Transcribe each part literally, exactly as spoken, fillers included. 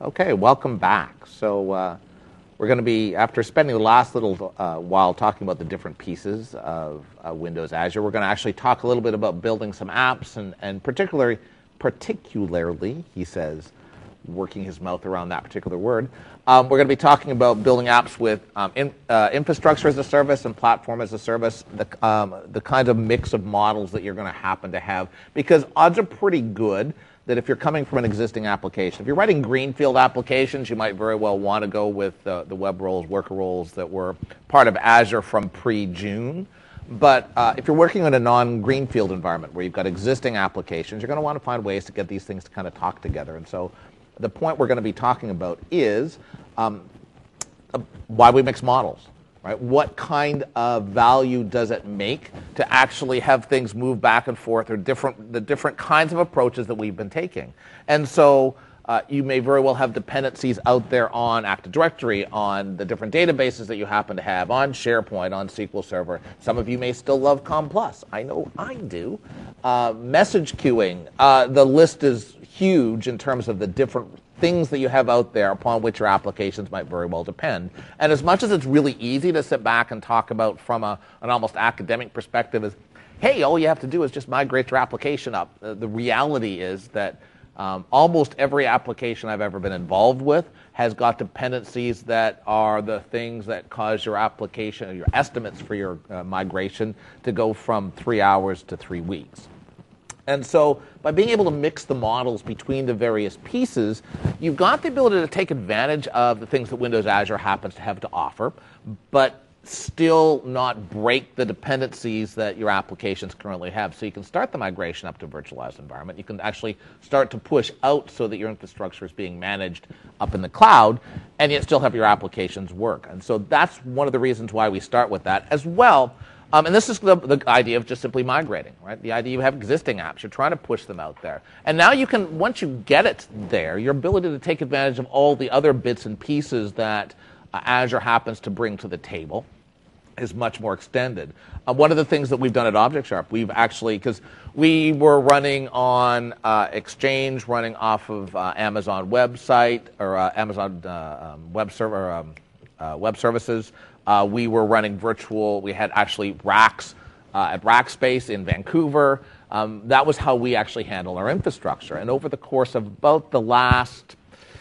Okay, welcome back. So uh, we're going to be, after spending the last little uh, while talking about the different pieces of uh, Windows Azure, we're going to actually talk a little bit about building some apps, and, and particularly, particularly, he says, working his mouth around that particular word. Um, we're going to be talking about building apps with um, in, uh, infrastructure as a service and platform as a service, the, um, the kind of mix of models that you're going to happen to have, because odds are pretty good that if you're coming from an existing application, if you're writing greenfield applications, you might very well want to go with uh, the web roles, worker roles that were part of Azure from pre-June. But uh, if you're working in a non-greenfield environment where you've got existing applications, you're going to want to find ways to get these things to kind of talk together. And so the point we're going to be talking about is um, uh, why we mix models. Right? What kind of value does it make to actually have things move back and forth, or different the different kinds of approaches that we've been taking? And so uh, you may very well have dependencies out there on Active Directory, on the different databases that you happen to have, on SharePoint, on S Q L Server. Some of you may still love Com Plus. I know I do. Uh, message queuing. Uh, the list is huge in terms of the different things that you have out there upon which your applications might very well depend. And as much as it's really easy to sit back and talk about from a, an almost academic perspective is, hey, all you have to do is just migrate your application up. Uh, the reality is that um, almost every application I've ever been involved with has got dependencies that are the things that cause your application, or your estimates for your uh, migration to go from three hours to three weeks. And so by being able to mix the models between the various pieces, you've got the ability to take advantage of the things that Windows Azure happens to have to offer, but still not break the dependencies that your applications currently have. So you can start the migration up to a virtualized environment. You can actually start to push out so that your infrastructure is being managed up in the cloud, and yet still have your applications work. And so that's one of the reasons why we start with that as well. Um, and this is the, the idea of just simply migrating, right? The idea you have existing apps, you're trying to push them out there. And now you can, once you get it there, your ability to take advantage of all the other bits and pieces that uh, Azure happens to bring to the table is much more extended. Uh, one of the things that we've done at ObjectSharp, we've actually, because we were running on uh, Exchange, running off of uh, Amazon website, or uh, Amazon uh, um, web server, um, uh, web services. Uh, we were running virtual, we had actually racks uh, at Rackspace in Vancouver. Um, that was how we actually handle our infrastructure. And over the course of about the last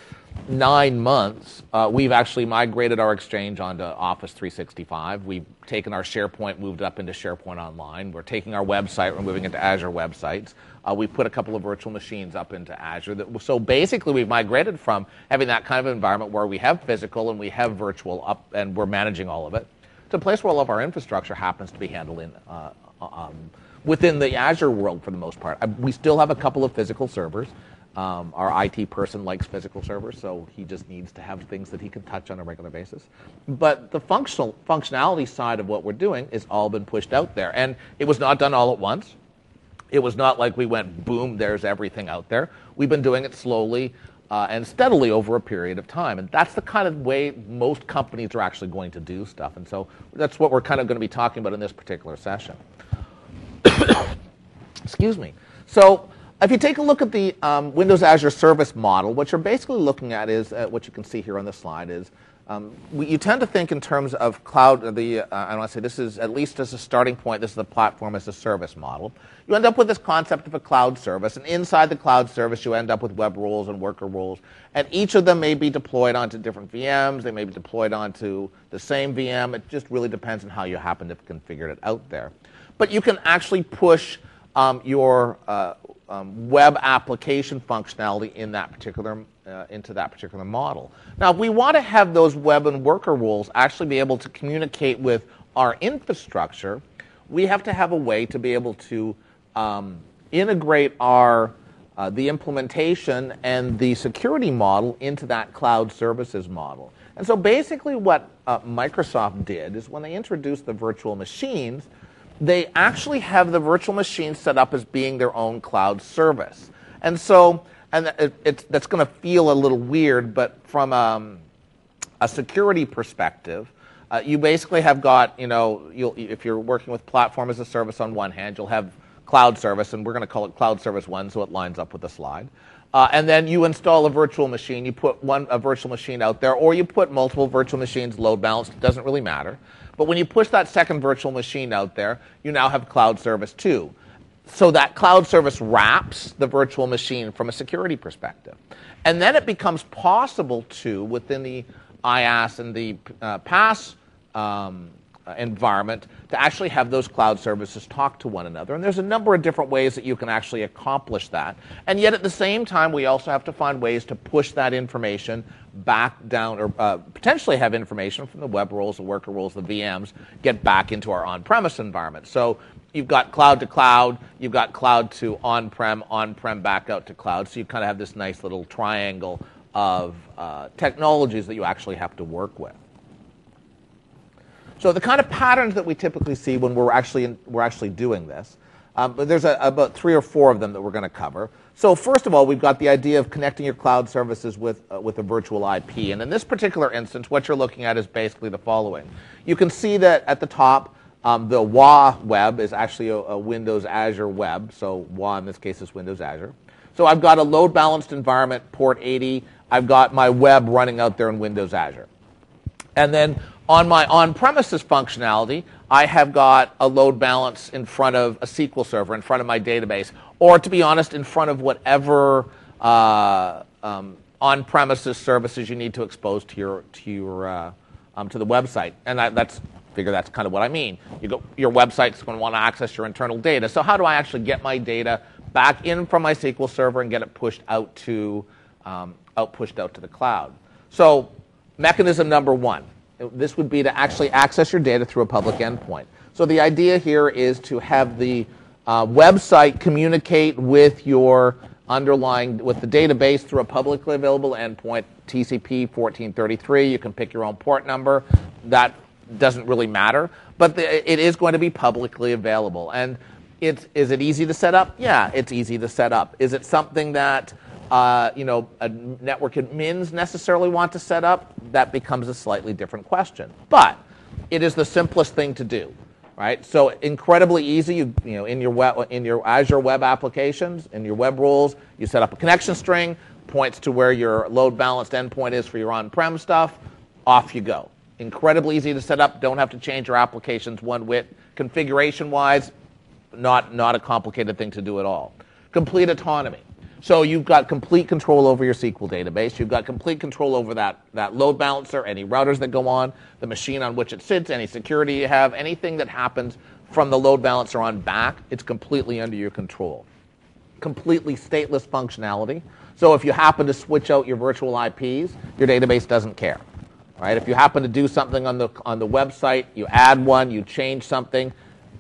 nine months, uh, we've actually migrated our Exchange onto Office three sixty-five. We've taken our SharePoint, moved it up into SharePoint Online. We're taking our website, we're moving into Azure Websites. Uh, we put a couple of virtual machines up into Azure. That, so basically, we've migrated from having that kind of environment where we have physical and we have virtual up, and we're managing all of it, to a place where all of our infrastructure happens to be handled in, uh, um, within the Azure world for the most part. Uh, we still have a couple of physical servers. Um, our I T person likes physical servers, so he just needs to have things that he can touch on a regular basis. But the functional functionality side of what we're doing is all been pushed out there. And it was not done all at once. It was not like we went, boom, there's everything out there. We've been doing it slowly uh, and steadily over a period of time. And that's the kind of way most companies are actually going to do stuff. And so that's what we're kind of going to be talking about in this particular session. Excuse me. So if you take a look at the um, Windows Azure Service model, what you're basically looking at is, uh, what you can see here on this slide is, um, we, you tend to think in terms of cloud, uh, the, uh, I want to say this is, at least as a starting point, this is the platform as a service model. You end up with this concept of a cloud service, and inside the cloud service you end up with web roles and worker roles, and each of them may be deployed onto different V Ms, they may be deployed onto the same V M, it just really depends on how you happen to have configured it out there. But you can actually push um, your uh, Um, web application functionality in that particular uh, into that particular model. Now, if we want to have those web and worker roles actually be able to communicate with our infrastructure, we have to have a way to be able to um, integrate our uh, the implementation and the security model into that cloud services model. And so basically what uh, Microsoft did is when they introduced the virtual machines, they actually have the virtual machine set up as being their own cloud service. And so, and it, it's, that's going to feel a little weird, but from um, a security perspective, uh, you basically have got, you know, you'll, if you're working with platform as a service on one hand, you'll have cloud service, and we're going to call it cloud service one so it lines up with the slide. Uh, and then you install a virtual machine. You put one a virtual machine out there, or you put multiple virtual machines load balanced. It doesn't really matter. But when you push that second virtual machine out there, you now have cloud service too. So that cloud service wraps the virtual machine from a security perspective. And then it becomes possible to, within the IaaS and the uh, PaaS um, environment, to actually have those cloud services talk to one another. And there's a number of different ways that you can actually accomplish that. And yet at the same time, we also have to find ways to push that information back down, or uh, potentially have information from the web roles, the worker roles, the V Ms, get back into our on-premise environment. So you've got cloud to cloud, you've got cloud to on-prem, on-prem back out to cloud. So you kind of have this nice little triangle of uh, technologies that you actually have to work with. So the kind of patterns that we typically see when we're actually in, we're actually doing this, um, but there's a, about three or four of them that we're going to cover. So first of all, we've got the idea of connecting your cloud services with uh, with a virtual I P, and in this particular instance, what you're looking at is basically the following. You can see that at the top, um, the W A web is actually a, a Windows Azure web. So W A in this case is Windows Azure. So I've got a load balanced environment, port eighty. I've got my web running out there in Windows Azure, and then on my on-premises functionality, I have got a load balance in front of a S Q L server, in front of my database, or to be honest, in front of whatever uh, um, on-premises services you need to expose to your to your uh, um, to the website. And I, that's figure that's kind of what I mean. You go, your website's going to want to access your internal data. So how do I actually get my data back in from my S Q L server and get it pushed out to um, out pushed out to the cloud? So mechanism number one. This would be to actually access your data through a public endpoint. So the idea here is to have the uh, website communicate with your underlying, with the database through a publicly available endpoint, T C P fourteen thirty-three. You can pick your own port number. That doesn't really matter, but the, it is going to be publicly available. And it's, is it easy to set up? Yeah, it's easy to set up. Is it something that Uh, you know, a network admins necessarily want to set up? That becomes a slightly different question. But it is the simplest thing to do, right? So incredibly easy. You, you know, in your web, in your Azure web applications, in your web roles, you set up a connection string, points to where your load balanced endpoint is for your on-prem stuff. Off you go. Incredibly easy to set up. Don't have to change your applications one whit. Configuration-wise, not not a complicated thing to do at all. Complete autonomy. So you've got complete control over your S Q L database. You've got complete control over that, that load balancer, any routers that go on, the machine on which it sits, any security you have, anything that happens from the load balancer on back, it's completely under your control. Completely stateless functionality. So if you happen to switch out your virtual I Ps, your database doesn't care. Right? If you happen to do something on the, on the website, you add one, you change something,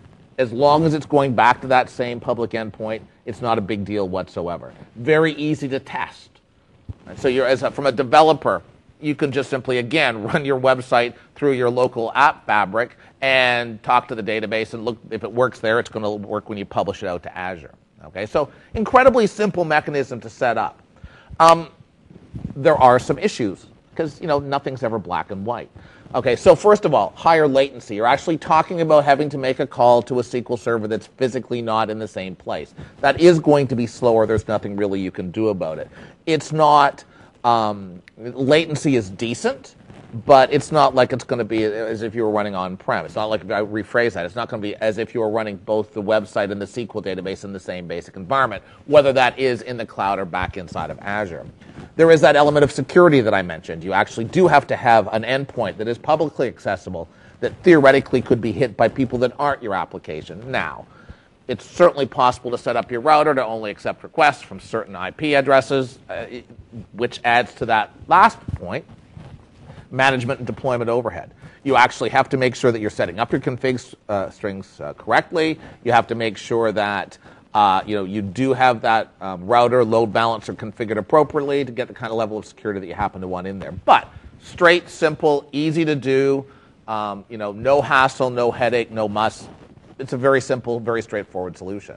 as long as it's going back to that same public endpoint, it's not a big deal whatsoever. Very easy to test. So you're, as a, from a developer, you can just simply, again, run your website through your local app fabric and talk to the database and look. If it works there, it's going to work when you publish it out to Azure. Okay, so incredibly simple mechanism to set up. Um, there are some issues because, you know, nothing's ever black and white. Okay, so first of all, higher latency. You're actually talking about having to make a call to a S Q L server that's physically not in the same place. That is going to be slower. There's nothing really you can do about it. It's not, um, latency is decent, but it's not like it's going to be as if you were running on-prem. It's not like, if I rephrase that, it's not going to be as if you were running both the website and the S Q L database in the same basic environment, whether that is in the cloud or back inside of Azure. There is that element of security that I mentioned. You actually do have to have an endpoint that is publicly accessible that theoretically could be hit by people that aren't your application. Now, it's certainly possible to set up your router to only accept requests from certain I P addresses, uh, which adds to that last point, management and deployment overhead. You actually have to make sure that you're setting up your config uh, strings uh, correctly. You have to make sure that Uh, you know, you do have that um, router load balancer configured appropriately to get the kind of level of security that you happen to want in there. But straight, simple, easy to do. Um, you know, no hassle, no headache, no muss. It's a very simple, very straightforward solution.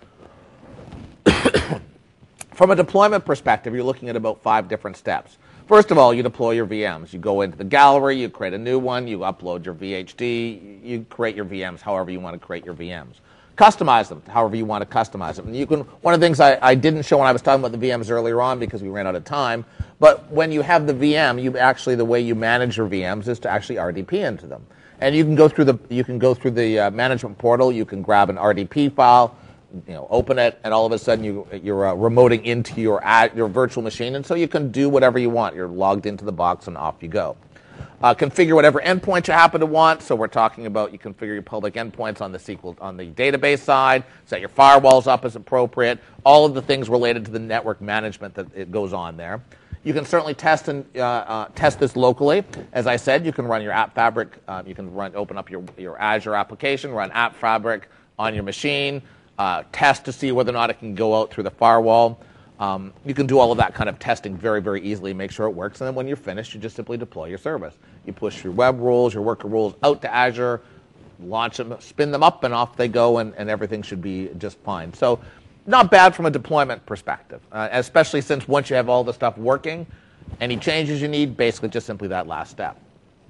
From a deployment perspective, you're looking at about five different steps. First of all, you deploy your V Ms. You go into the gallery, you create a new one, you upload your V H D, you create your V Ms however you want to create your V Ms. customize them however you want to customize them. And you can, one of the things I, I didn't show when I was talking about the V Ms earlier on because we ran out of time, but when you have the V M, you actually, the way you manage your V Ms is to actually R D P into them. And you can go through the, you can go through the uh, management portal, you can grab an R D P file, you know, open it, and all of a sudden you, you're uh, remoting into your, ad, your virtual machine, and so you can do whatever you want. You're logged into the box and off you go. Uh, configure whatever endpoint you happen to want. So we're talking about you configure your public endpoints on the S Q L, on the database side, set your firewalls up as appropriate, all of the things related to the network management that it goes on there. You can certainly test and uh, uh, test this locally. As I said, you can run your App Fabric. Uh, you can run, open up your, your Azure application, run App Fabric on your machine, uh, test to see whether or not it can go out through the firewall. Um, you can do all of that kind of testing very, very easily, make sure it works, and then when you're finished, you just simply deploy your service. You push your web rules, your worker rules out to Azure, launch them, spin them up, and off they go, and, and everything should be just fine. So not bad from a deployment perspective, uh, especially since once you have all the stuff working, any changes you need, basically just simply that last step.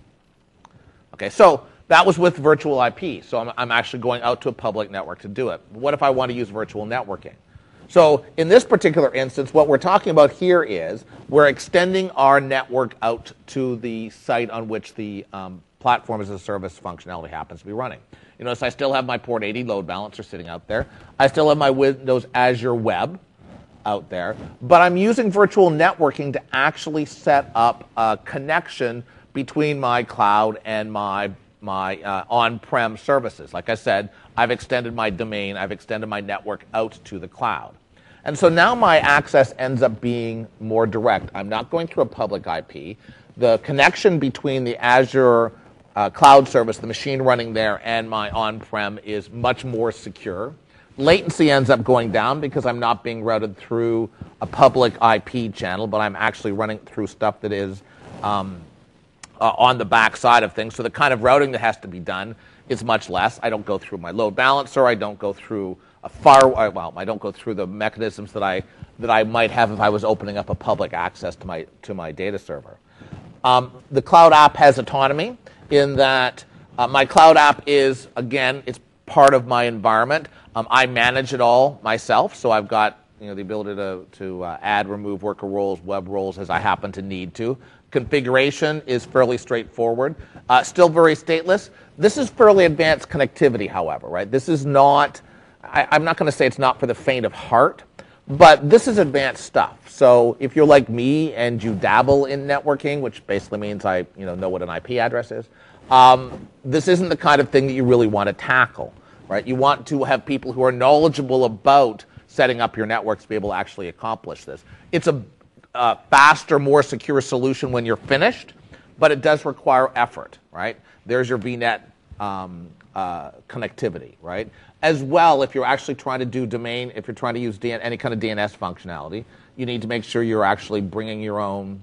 Okay, so that was with virtual I P. So I'm, I'm actually going out to a public network to do it. What if I want to use virtual networking? So in this particular instance, what we're talking about here is we're extending our network out to the site on which the um, platform as a service functionality happens to be running. You notice I still have my port eighty load balancer sitting out there. I still have my Windows Azure Web out there, but I'm using virtual networking to actually set up a connection between my cloud and my my uh, on-prem services. Like I said, I've extended my domain, I've extended my network out to the cloud. And so now my access ends up being more direct. I'm not going through a public I P. The connection between the Azure uh, cloud service, the machine running there, and my on-prem is much more secure. Latency ends up going down because I'm not being routed through a public I P channel, but I'm actually running through stuff that is um, Uh, on the back side of things. So the kind of routing that has to be done is much less. I don't go through my load balancer. I don't go through a fire, well, I don't go through the mechanisms that I that I might have if I was opening up a public access to my to my data server. Um, the cloud app has autonomy in that uh, my cloud app is, again, it's part of my environment. Um, I manage it all myself, so I've got you know the ability to to uh, add, remove worker roles, web roles as I happen to need to. Configuration is fairly straightforward. Uh, still very stateless. This is fairly advanced connectivity, however, right? This is not, I, I'm not going to say it's not for the faint of heart, but this is advanced stuff. So if you're like me and you dabble in networking, which basically means I you know, know what an I P address is, um, this isn't the kind of thing that you really want to tackle, right? You want to have people who are knowledgeable about setting up your networks to be able to actually accomplish this. It's a Uh, faster, more secure solution when you're finished, but it does require effort, right? There's your V net um, uh, connectivity, right? As well, if you're actually trying to do domain, if you're trying to use D N, any kind of D N S functionality, you need to make sure you're actually bringing your own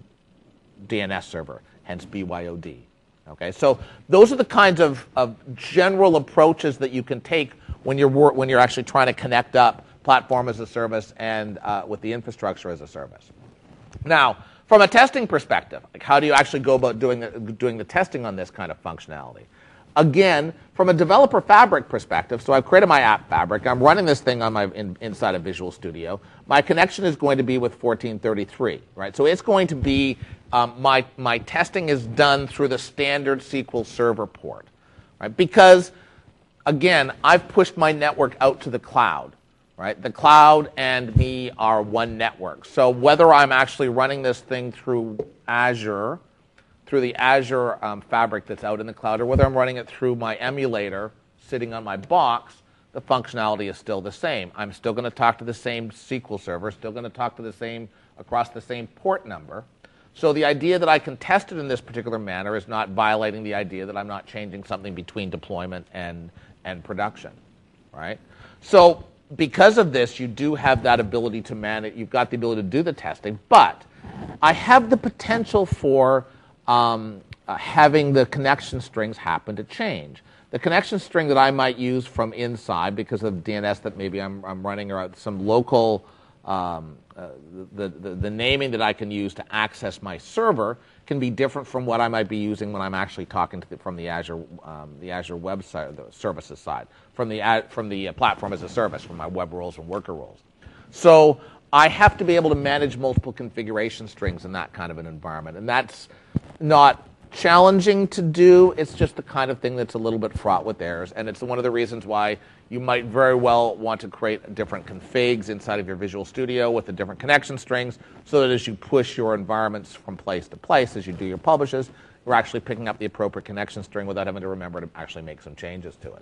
D N S server, hence B Y O D. Okay, so those are the kinds of, of general approaches that you can take when you're when you're actually trying to connect up platform as a service and uh, with the infrastructure as a service. Now, from a testing perspective, like how do you actually go about doing the, doing the testing on this kind of functionality? Again, from a developer fabric perspective, so I've created my app fabric. I'm running this thing on my in, inside of Visual Studio. My connection is going to be with fourteen thirty-three, right? So it's going to be um, my my testing is done through the standard S Q L Server port, right? Because again, I've pushed my network out to the cloud. Right? The cloud and me are one network. So whether I'm actually running this thing through Azure, through the Azure um, fabric that's out in the cloud, or whether I'm running it through my emulator sitting on my box, the functionality is still the same. I'm still going to talk to the same S Q L server, still going to talk to the same, across the same port number. So the idea that I can test it in this particular manner is not violating the idea that I'm not changing something between deployment and, and production, right? So because of this, you do have that ability to manage, you've got the ability to do the testing, but I have the potential for um, uh, having the connection strings happen to change. The connection string that I might use from inside because of D N S that maybe I'm, I'm running or some local um, uh, the, the, the naming that I can use to access my server can be different from what I might be using when I'm actually talking to the, from the Azure um, the Azure web side, the services side, from the from the platform as a service, from my web roles and worker roles. So I have to be able to manage multiple configuration strings in that kind of an environment, and that's not challenging to do. It's just the kind of thing that's a little bit fraught with errors, and it's one of the reasons why you might very well want to create different configs inside of your Visual Studio with the different connection strings, so that as you push your environments from place to place, as you do your publishes, you're actually picking up the appropriate connection string without having to remember to actually make some changes to it.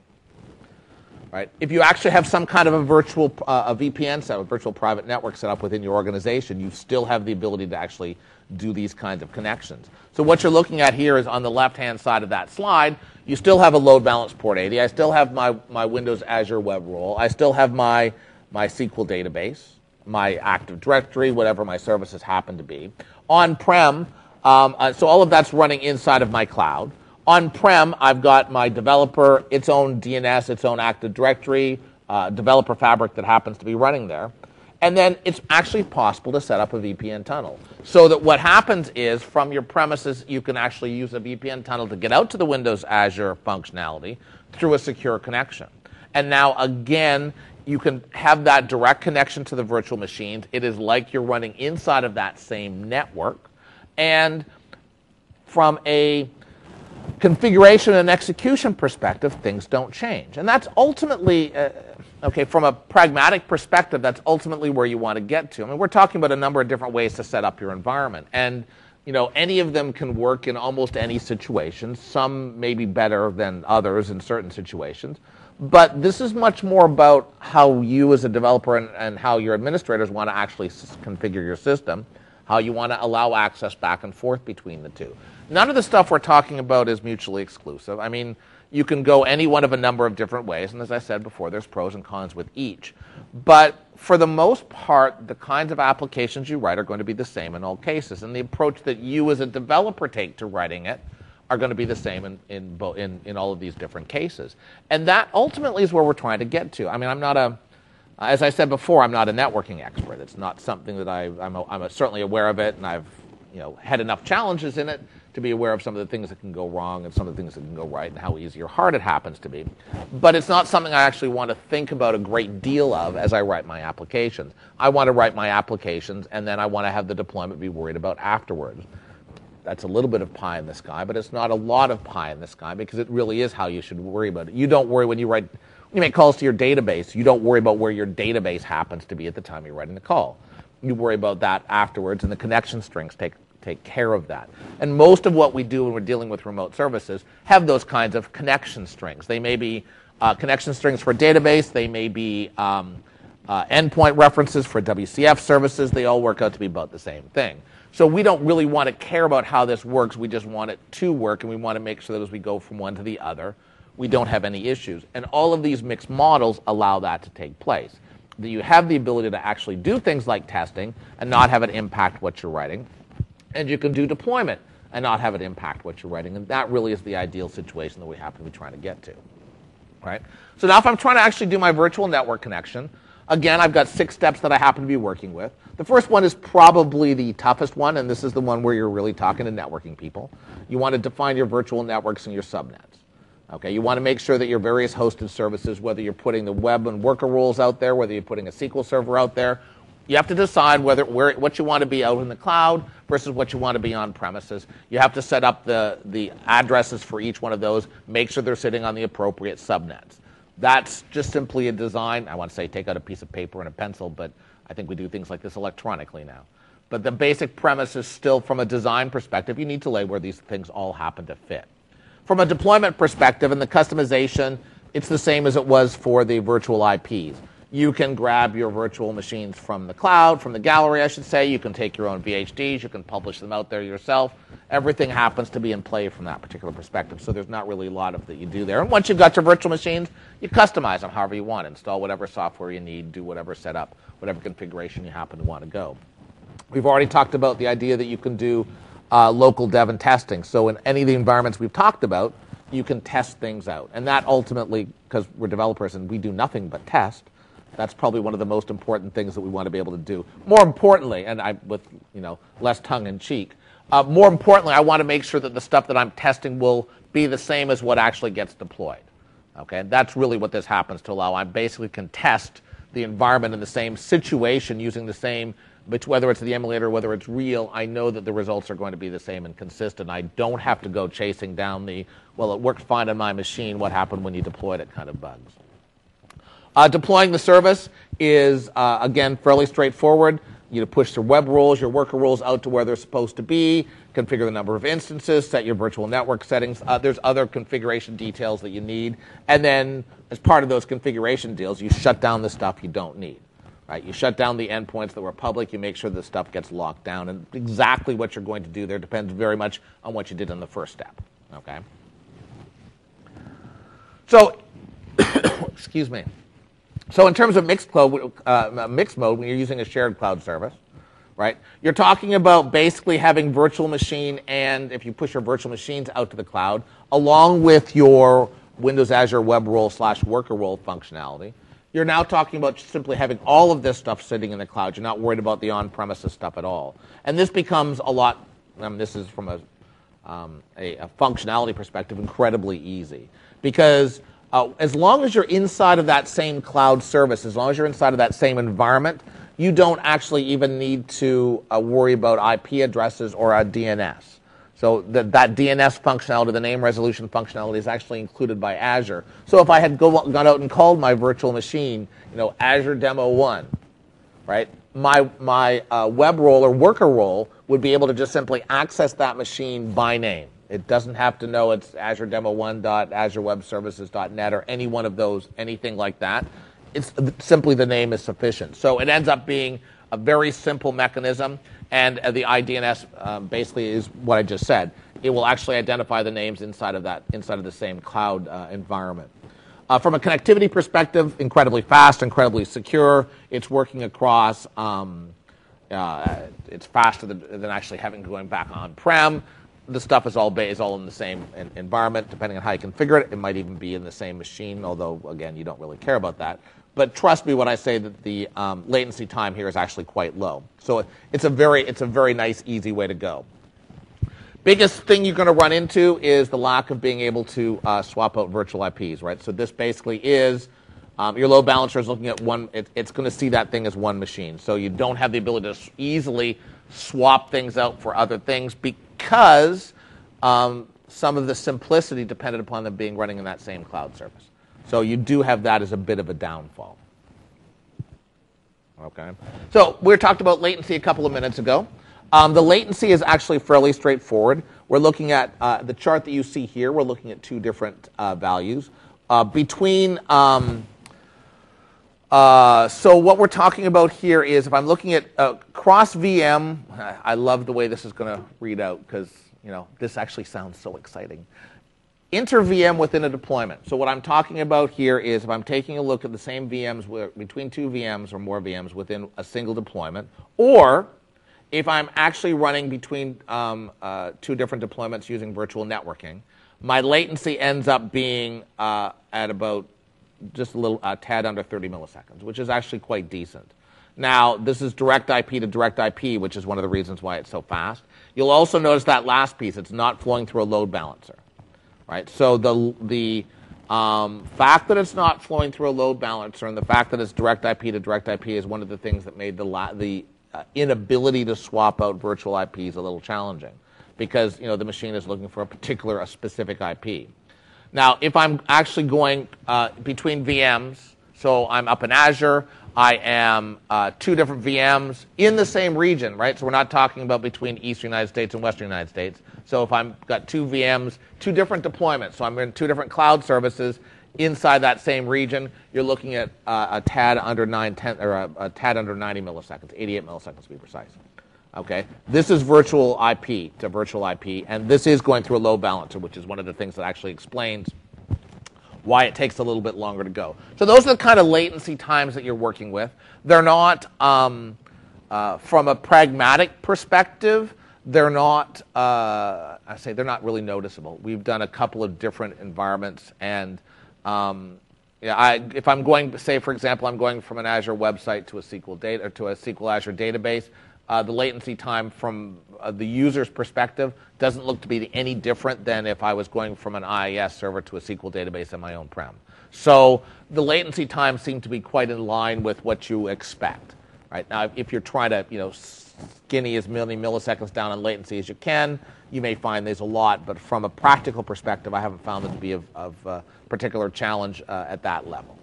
Right? If you actually have some kind of a virtual uh, a V P N set, a virtual private network set up within your organization, you still have the ability to actually do these kinds of connections. So what you're looking at here is on the left-hand side of that slide, you still have a load balance port eighty. I still have my, my Windows Azure web role. I still have my, my S Q L database, my Active Directory, whatever my services happen to be. On-prem, um, uh, so all of that's running inside of my cloud. On-prem, I've got my developer, its own D N S, its own Active Directory, uh, developer fabric that happens to be running there. And then it's actually possible to set up a V P N tunnel. So that what happens is, from your premises, you can actually use a V P N tunnel to get out to the Windows Azure functionality through a secure connection. And now, again, you can have that direct connection to the virtual machines. It is like you're running inside of that same network. And from a configuration and execution perspective, things don't change. And that's ultimately, uh, okay, from a pragmatic perspective, that's ultimately where you want to get to. I mean, we're talking about a number of different ways to set up your environment. And, you know, any of them can work in almost any situation. Some may be better than others in certain situations. But this is much more about how you as a developer and, and how your administrators want to actually s- configure your system, how you want to allow access back and forth between the two. None of the stuff we're talking about is mutually exclusive. I mean, you can go any one of a number of different ways, and as I said before, there's pros and cons with each. But for the most part, the kinds of applications you write are going to be the same in all cases, and the approach that you as a developer take to writing it are going to be the same in, in, bo- in, in all of these different cases. And that ultimately is where we're trying to get to. I mean, I'm not a, as I said before, I'm not a networking expert. It's not something that I, I'm, a, I'm a certainly aware of it, and I've you know, had enough challenges in it to be aware of some of the things that can go wrong and some of the things that can go right and how easy or hard it happens to be. But it's not something I actually want to think about a great deal of as I write my applications. I want to write my applications, and then I want to have the deployment be worried about afterwards. That's a little bit of pie in the sky, but it's not a lot of pie in the sky, because it really is how you should worry about it. You don't worry when you write, when you make calls to your database, you don't worry about where your database happens to be at the time you're writing the call. You worry about that afterwards, and the connection strings take take care of that. And most of what we do when we're dealing with remote services have those kinds of connection strings. They may be uh, connection strings for database, they may be um, uh, endpoint references for W C F services. They all work out to be about the same thing. So we don't really want to care about how this works. We just want it to work, and we want to make sure that as we go from one to the other, we don't have any issues. And all of these mixed models allow that to take place. That you have the ability to actually do things like testing and not have it impact what you're writing. And you can do deployment and not have it impact what you're writing. And that really is the ideal situation that we happen to be trying to get to. Right? So now if I'm trying to actually do my virtual network connection, again, I've got six steps that I happen to be working with. The first one is probably the toughest one, and this is the one where you're really talking to networking people. You want to define your virtual networks and your subnets. Okay, you want to make sure that your various hosted services, whether you're putting the web and worker rules out there, whether you're putting a S Q L server out there, you have to decide whether where what you want to be out in the cloud versus what you want to be on premises. You have to set up the, the addresses for each one of those, make sure they're sitting on the appropriate subnets. That's just simply a design. I want to say take out a piece of paper and a pencil, but I think we do things like this electronically now. But the basic premise is still, from a design perspective, you need to lay where these things all happen to fit. From a deployment perspective and the customization, it's the same as it was for the virtual I Ps. You can grab your virtual machines from the cloud, from the gallery, I should say. You can take your own V H Ds. You can publish them out there yourself. Everything happens to be in play from that particular perspective, so there's not really a lot of that you do there. And once you've got your virtual machines, you customize them however you want. Install whatever software you need, do whatever setup, whatever configuration you happen to want to go. We've already talked about the idea that you can do uh, local dev and testing. So in any of the environments we've talked about, you can test things out. And that ultimately, because we're developers and we do nothing but test, That's probably one of the most important things that we want to be able to do. More importantly, and I, with you know less tongue in cheek, uh, more importantly, I want to make sure that the stuff that I'm testing will be the same as what actually gets deployed. Okay, that's really what this happens to allow. I basically can test the environment in the same situation using the same, whether it's the emulator, whether it's real. I know that the results are going to be the same and consistent. I don't have to go chasing down the, well, it worked fine on my machine, what happened when you deployed it kind of bugs. Uh, deploying the service is, uh, again, fairly straightforward. You push the web rules, your worker rules out to where they're supposed to be, configure the number of instances, set your virtual network settings. Uh, there's other configuration details that you need. And then, as part of those configuration deals, you shut down the stuff you don't need. Right? You shut down the endpoints that were public. You make sure the stuff gets locked down. And exactly what you're going to do there depends very much on what you did in the first step. Okay? So, excuse me. So in terms of mixed cloud, uh, mixed mode, when you're using a shared cloud service, right, you're talking about basically having virtual machine and, if you push your virtual machines out to the cloud, along with your Windows Azure web role slash worker role functionality, you're now talking about simply having all of this stuff sitting in the cloud. You're not worried about the on-premises stuff at all. And this becomes a lot, I mean, this is from a, um, a, a functionality perspective, incredibly easy. Because Uh, as long as you're inside of that same cloud service, as long as you're inside of that same environment, you don't actually even need to uh, worry about I P addresses or a D N S. So the, that D N S functionality, the name resolution functionality, is actually included by Azure. So if I had go, gone out and called my virtual machine, you know, Azure Demo one, right, my, my uh, web role or worker role would be able to just simply access that machine by name. It doesn't have to know it's Azure Demo one dot azure web services dot net or any one of those, anything like that. It's simply the name is sufficient. So it ends up being a very simple mechanism, and uh, the I D N S um, basically is what I just said. It will actually identify the names inside of that, inside of the same cloud uh, environment. Uh, from a connectivity perspective, incredibly fast, incredibly secure. It's working across. Um, uh, it's faster than, than actually having going back on-prem. The stuff is all ba- is all in the same in- environment, depending on how you configure it. It might even be in the same machine, although, again, you don't really care about that. But trust me when I say that the um, latency time here is actually quite low. So it, it's a very it's a very nice, easy way to go. Biggest thing you're going to run into is the lack of being able to uh, swap out virtual I Ps, right? So this basically is um, your load balancer is looking at one. It, it's going to see that thing as one machine. So you don't have the ability to easily swap things out for other things because um, some of the simplicity depended upon them being running in that same cloud service. So you do have that as a bit of a downfall. Okay. So we talked about latency a couple of minutes ago. Um, the latency is actually fairly straightforward. We're looking at uh, the chart that you see here. We're looking at two different uh, values. Uh, between, um, uh, so what we're talking about here is if I'm looking at uh, cross V M, I love the way this is going to read out because, you know, this actually sounds so exciting. Inter-V M within a deployment. So what I'm talking about here is if I'm taking a look at the same V Ms where, between two V Ms or more V Ms within a single deployment, or if I'm actually running between um, uh, two different deployments using virtual networking, my latency ends up being uh, at about just a little uh, tad under thirty milliseconds, which is actually quite decent. Now, this is direct I P to direct I P, which is one of the reasons why it's so fast. You'll also notice that last piece, it's not flowing through a load balancer. Right? So the the um, fact that it's not flowing through a load balancer and the fact that it's direct I P to direct I P is one of the things that made the la- the uh, inability to swap out virtual I Ps a little challenging, because you know the machine is looking for a particular, a specific I P. Now, if I'm actually going uh, between V Ms, so I'm up in Azure, I am uh, two different V Ms in the same region, right? So we're not talking about between Eastern United States and Western United States. So if I've got two V Ms, two different deployments, so I'm in two different cloud services inside that same region, you're looking at uh, a tad under nine ten or a, a tad under ninety milliseconds, eighty-eight milliseconds to be precise. Okay, this is virtual I P to virtual I P, and this is going through a load balancer, which is one of the things that actually explains why it takes a little bit longer to go. So those are the kind of latency times that you're working with. They're not, um, uh, from a pragmatic perspective, they're not, uh, I say they're not really noticeable. We've done a couple of different environments, and um, Yeah, I, if I'm going, say for example, I'm going from an Azure website to a S Q L data or to a S Q L Azure database, uh, the latency time from uh, the user's perspective doesn't look to be any different than if I was going from an I I S server to a S Q L database in my own prem. So the latency times seem to be quite in line with what you expect. Right now, if you're trying to, you know, skinny as many milliseconds down on latency as you can, you may find there's a lot. But from a practical perspective, I haven't found it to be of, of uh, particular challenge uh, at that level.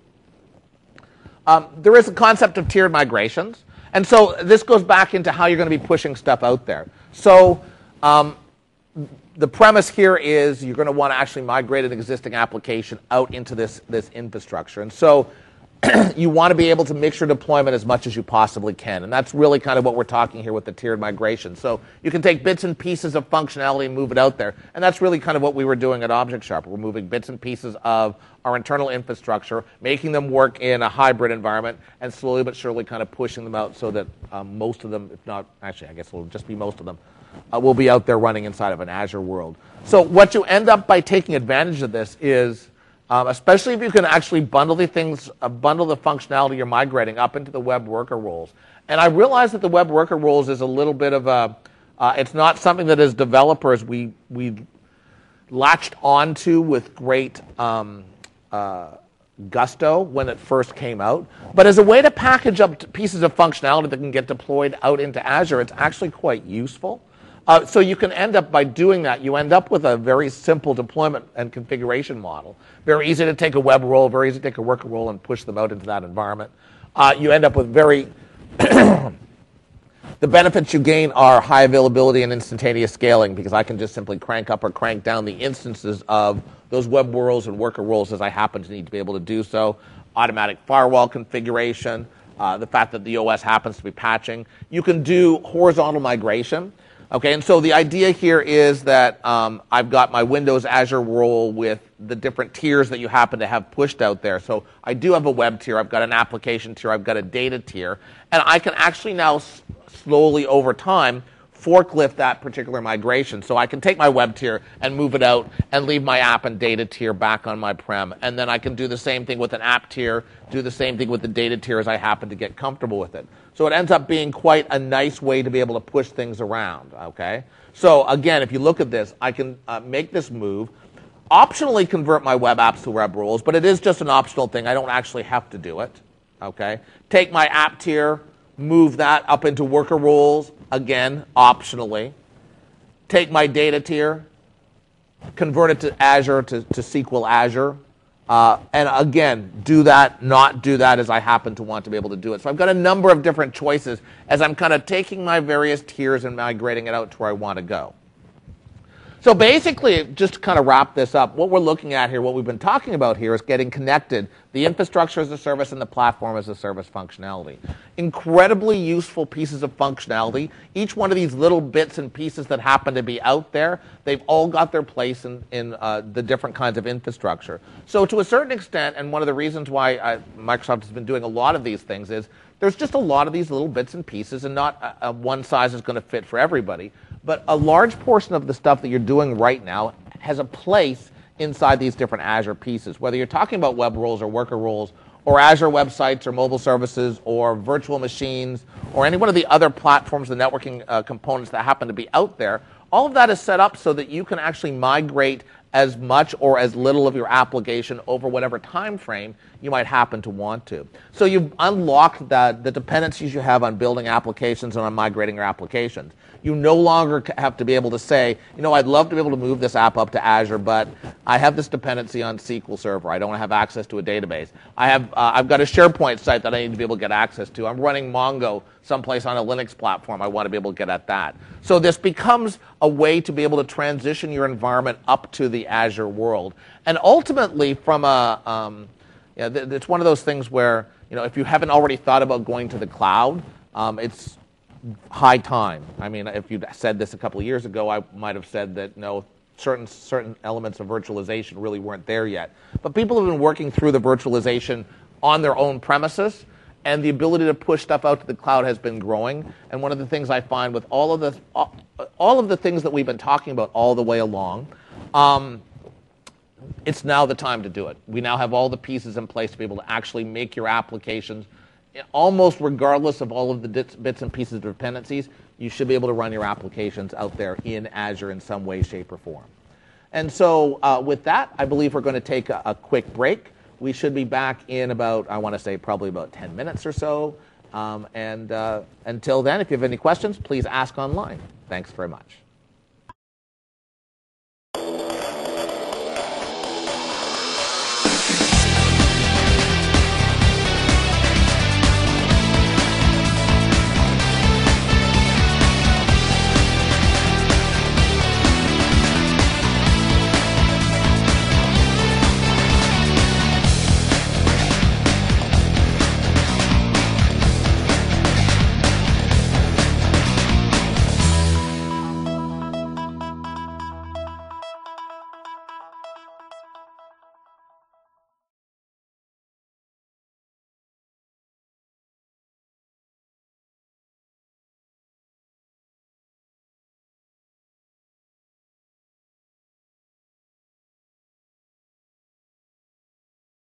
Um, there is a concept of tiered migrations. And so this goes back into how you're going to be pushing stuff out there. So um, the premise here is you're going to want to actually migrate an existing application out into this, this infrastructure. And so you want to be able to mix your deployment as much as you possibly can. And that's really kind of what we're talking here with the tiered migration. So you can take bits and pieces of functionality and move it out there. And that's really kind of what we were doing at ObjectSharp. We're moving bits and pieces of our internal infrastructure, making them work in a hybrid environment, and slowly but surely kind of pushing them out so that um, most of them, if not, actually, I guess it'll just be most of them, uh, will be out there running inside of an Azure world. So what you end up by taking advantage of this is, Um, especially if you can actually bundle the things, uh, bundle the functionality you're migrating up into the web worker roles. And I realize that the web worker roles is a little bit of a, uh, it's not something that as developers we we latched onto with great um, uh, gusto when it first came out. But as a way to package up pieces of functionality that can get deployed out into Azure, it's actually quite useful. Uh, so you can end up, by doing that, you end up with a very simple deployment and configuration model. Very easy to take a web role, very easy to take a worker role and push them out into that environment. Uh, you end up with very, the benefits you gain are high availability and instantaneous scaling, because I can just simply crank up or crank down the instances of those web roles and worker roles as I happen to need to be able to do so. Automatic firewall configuration, uh, the fact that the O S happens to be patching. You can do horizontal migration. Okay, and so the idea here is that um, I've got my Windows Azure role with the different tiers that you happen to have pushed out there. So I do have a web tier, I've got an application tier, I've got a data tier, and I can actually now s- slowly over time forklift that particular migration. So I can take my web tier and move it out and leave my app and data tier back on my prem. And then I can do the same thing with an app tier, do the same thing with the data tier as I happen to get comfortable with it. So it ends up being quite a nice way to be able to push things around, okay? So again, if you look at this, I can uh, make this move, optionally convert my web apps to web roles, but it is just an optional thing. I don't actually have to do it, okay? Take my app tier, move that up into worker roles, again, optionally. Take my data tier, convert it to Azure, to, to S Q L Azure, uh, and again, do that, not do that as I happen to want to be able to do it. So I've got a number of different choices as I'm kind of taking my various tiers and migrating it out to where I want to go. So basically, just to kind of wrap this up, what we're looking at here, what we've been talking about here is getting connected, the infrastructure as a service and the platform as a service functionality. Incredibly useful pieces of functionality. Each one of these little bits and pieces that happen to be out there, they've all got their place in, in uh, the different kinds of infrastructure. So to a certain extent, and one of the reasons why I, Microsoft has been doing a lot of these things is, there's just a lot of these little bits and pieces, and not uh, uh, one size is going to fit for everybody. But a large portion of the stuff that you're doing right now has a place inside these different Azure pieces. Whether you're talking about web roles or worker roles, or Azure websites or mobile services or virtual machines, or any one of the other platforms, the networking uh, components that happen to be out there, all of that is set up so that you can actually migrate as much or as little of your application over whatever time frame you might happen to want to. So you've unlocked that, the dependencies you have on building applications and on migrating your applications. You no longer have to be able to say, you know, I'd love to be able to move this app up to Azure, but I have this dependency on S Q L Server. I don't have access to a database. I have, uh, I've got a SharePoint site that I need to be able to get access to. I'm running Mongo someplace on a Linux platform. I want to be able to get at that. So this becomes a way to be able to transition your environment up to the Azure world. And ultimately, from a, um, yeah, th- it's one of those things where, you know, if you haven't already thought about going to the cloud, um, it's high time. I mean, if you'd said this a couple of years ago, I might have said that no, certain certain elements of virtualization really weren't there yet. But people have been working through the virtualization on their own premises, and the ability to push stuff out to the cloud has been growing. And one of the things I find with all of the all, all of the things that we've been talking about all the way along, um, it's now the time to do it. We now have all the pieces in place to be able to actually make your applications, almost regardless of all of the bits and pieces of dependencies. You should be able to run your applications out there in Azure in some way, shape, or form. And so uh, with that, I believe we're going to take a, a quick break. We should be back in about, I want to say, probably about ten minutes or so. Um, and uh, until then, if you have any questions, please ask online. Thanks very much.